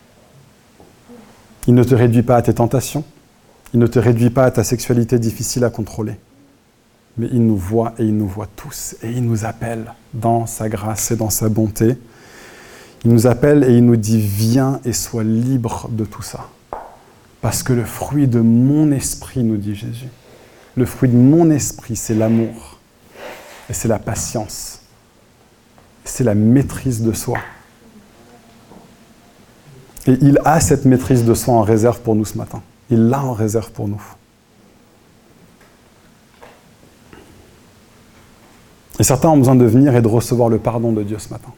Il ne te réduit pas à tes tentations. Il ne te réduit pas à ta sexualité difficile à contrôler. Mais il nous voit et il nous voit tous. Et il nous appelle dans sa grâce et dans sa bonté. Il nous appelle et il nous dit « Viens et sois libre de tout ça. » Parce que le fruit de mon esprit, nous dit Jésus, le fruit de mon esprit, c'est l'amour. Et c'est la patience. C'est la maîtrise de soi. Et il a cette maîtrise de soi en réserve pour nous ce matin. Il l'a en réserve pour nous. Et certains ont besoin de venir et de recevoir le pardon de Dieu ce matin.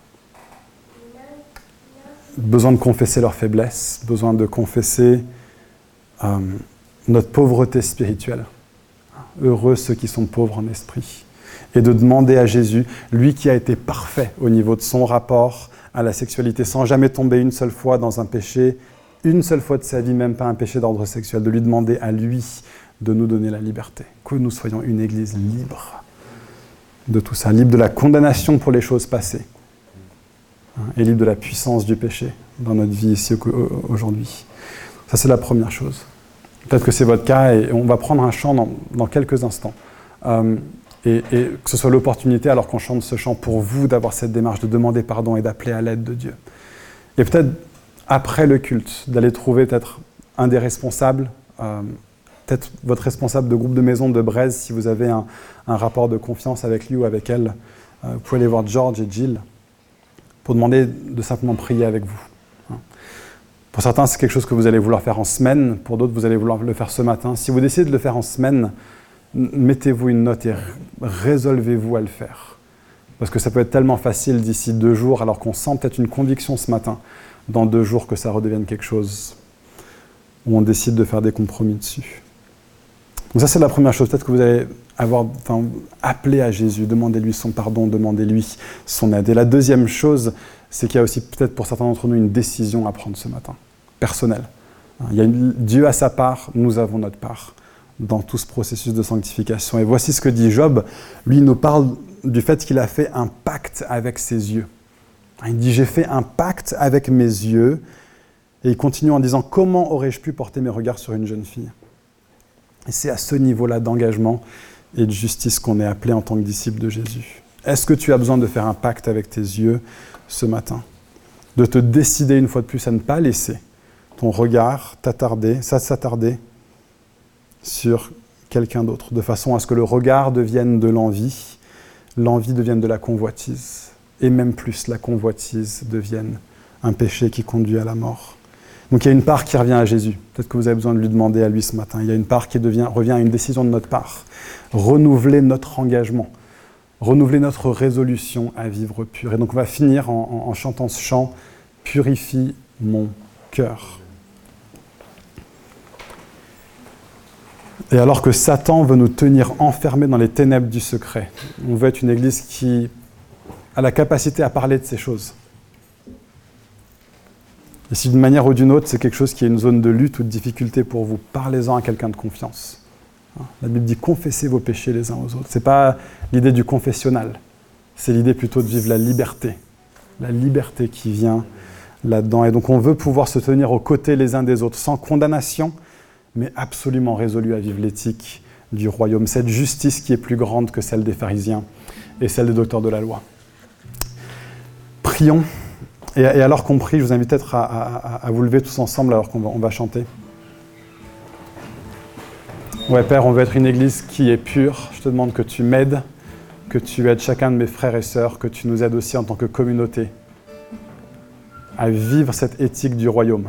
Besoin de confesser leur faiblesse, besoin de confesser notre pauvreté spirituelle. Heureux ceux qui sont pauvres en esprit. Et de demander à Jésus, lui qui a été parfait au niveau de son rapport à la sexualité, sans jamais tomber une seule fois dans un péché, une seule fois de sa vie, même pas un péché d'ordre sexuel, de lui demander à lui de nous donner la liberté. Que nous soyons une église libre de tout ça, libre de la condamnation pour les choses passées, et libre de la puissance du péché dans notre vie ici aujourd'hui. Ça, c'est la première chose. Peut-être que c'est votre cas, et on va prendre un chant dans quelques instants. Et que ce soit l'opportunité, alors qu'on chante ce chant, pour vous d'avoir cette démarche de demander pardon et d'appeler à l'aide de Dieu. Et peut-être, après le culte, d'aller trouver peut-être un des responsables, peut-être votre responsable de groupe de maison de Braise, si vous avez un rapport de confiance avec lui ou avec elle. Vous pouvez aller voir George et Jill pour demander de simplement prier avec vous. Pour certains, c'est quelque chose que vous allez vouloir faire en semaine. Pour d'autres, vous allez vouloir le faire ce matin. Si vous décidez de le faire en semaine, mettez-vous une note et résolvez-vous à le faire. Parce que ça peut être tellement facile d'ici 2 jours, alors qu'on sent peut-être une conviction ce matin, dans 2 jours, que ça redevienne quelque chose où on décide de faire des compromis dessus. Donc ça, c'est la première chose. Peut-être que vous allez appeler à Jésus, demandez-lui son pardon, demandez-lui son aide. Et la deuxième chose, c'est qu'il y a aussi peut-être pour certains d'entre nous une décision à prendre ce matin, personnelle. Il y a Dieu a sa part, nous avons notre part dans tout ce processus de sanctification. Et voici ce que dit Job. Lui, il nous parle du fait qu'il a fait un pacte avec ses yeux. Il dit « J'ai fait un pacte avec mes yeux ». Et il continue en disant « Comment aurais-je pu porter mes regards sur une jeune fille ?» Et c'est à ce niveau-là d'engagement et de justice qu'on est appelé en tant que disciple de Jésus. Est-ce que tu as besoin de faire un pacte avec tes yeux ce matin? De te décider une fois de plus à ne pas laisser ton regard s'attarder sur quelqu'un d'autre, de façon à ce que le regard devienne de l'envie devienne de la convoitise, et même plus, la convoitise devienne un péché qui conduit à la mort. Donc il y a une part qui revient à Jésus. Peut-être que vous avez besoin de lui demander à lui ce matin. Il y a une part qui revient à une décision de notre part. Renouveler notre engagement, renouveler notre résolution à vivre pur. Et donc on va finir en chantant ce chant « Purifie mon cœur ». Et alors que Satan veut nous tenir enfermés dans les ténèbres du secret, on veut être une église qui a la capacité à parler de ces choses. Et si d'une manière ou d'une autre, c'est quelque chose qui est une zone de lutte ou de difficulté pour vous, parlez-en à quelqu'un de confiance. La Bible dit « confessez vos péchés les uns aux autres ». Ce n'est pas l'idée du confessionnal, c'est l'idée plutôt de vivre la liberté qui vient là-dedans. Et donc on veut pouvoir se tenir aux côtés les uns des autres, sans condamnation, mais absolument résolu à vivre l'éthique du royaume, cette justice qui est plus grande que celle des pharisiens et celle des docteurs de la loi. Prions, et alors qu'on prie, je vous invite peut-être à vous lever tous ensemble alors qu'on va chanter. Ouais, Père, on veut être une église qui est pure. Je te demande que tu m'aides, que tu aides chacun de mes frères et sœurs, que tu nous aides aussi en tant que communauté à vivre cette éthique du royaume,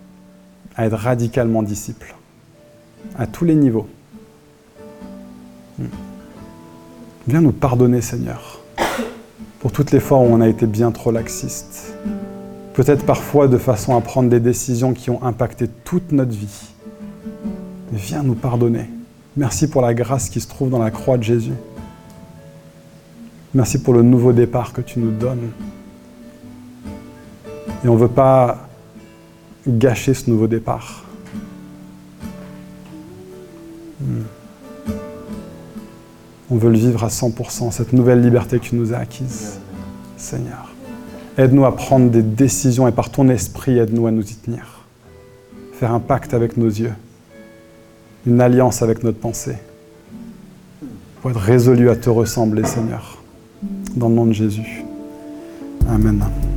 à être radicalement disciples, à tous les niveaux. Viens nous pardonner, Seigneur, pour toutes les fois où on a été bien trop laxiste. Peut-être parfois de façon à prendre des décisions qui ont impacté toute notre vie. Mais viens nous pardonner. Merci pour la grâce qui se trouve dans la croix de Jésus. Merci pour le nouveau départ que tu nous donnes. Et on ne veut pas gâcher ce nouveau départ. On veut le vivre à 100%, cette nouvelle liberté que tu nous as acquise, Seigneur. Aide-nous à prendre des décisions et par ton esprit, aide-nous à nous y tenir. Faire un pacte avec nos yeux, une alliance avec notre pensée, pour être résolu à te ressembler, Seigneur. Dans le nom de Jésus. Amen.